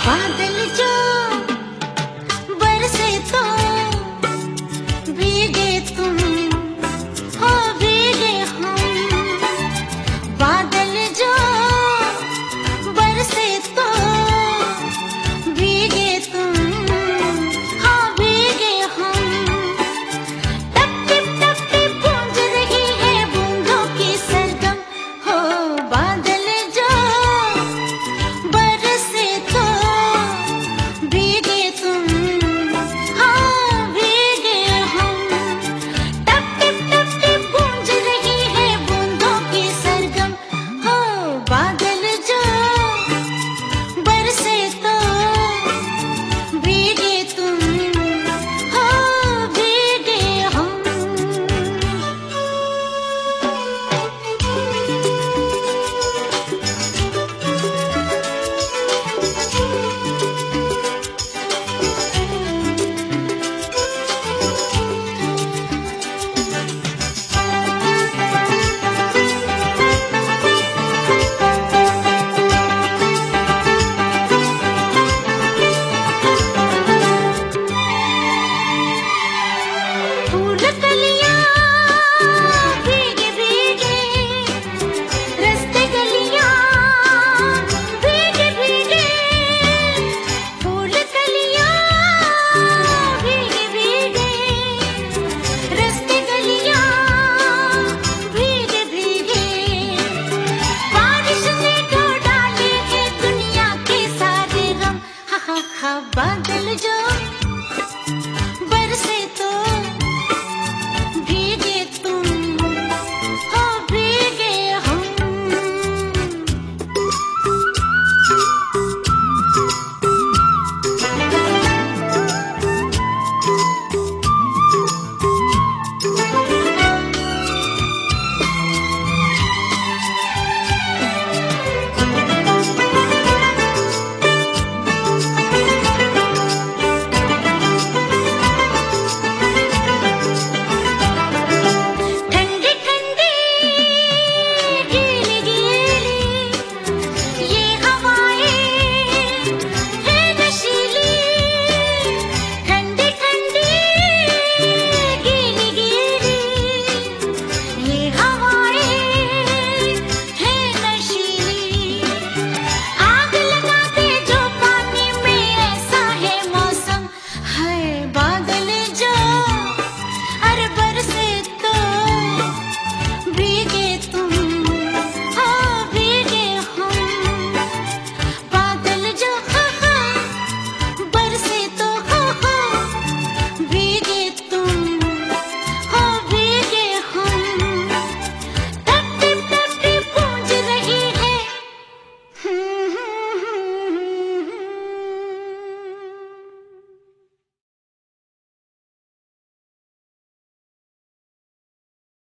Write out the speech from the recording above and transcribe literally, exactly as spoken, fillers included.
बादल जो बरसे तो भीगे तुम, हो भीगे हम। बादल जो बरसे तो भीगे तुम, हो भीगे हम। टप टिप टप टिप गूंज रही है बूंदों की सरगम, हो बादल जो बरसे तो भीगे तुम, हाँ भीगे हम। टप टिप टप टिप गूंज रही है बूंदों की सरगम, हो बादल जो बरसे तो भीगे तुम, हाँ भीगे हम। फूल कलियां भीगे भीगे, रास्ते गलियां भीगे भीगे। फूल कलियां भीगे भीगे, रास्ते गलियां भीगे भीगे। बारिश ने ढो डाले हैं दुनिया के सारे गम, हा हा हा। बादल जो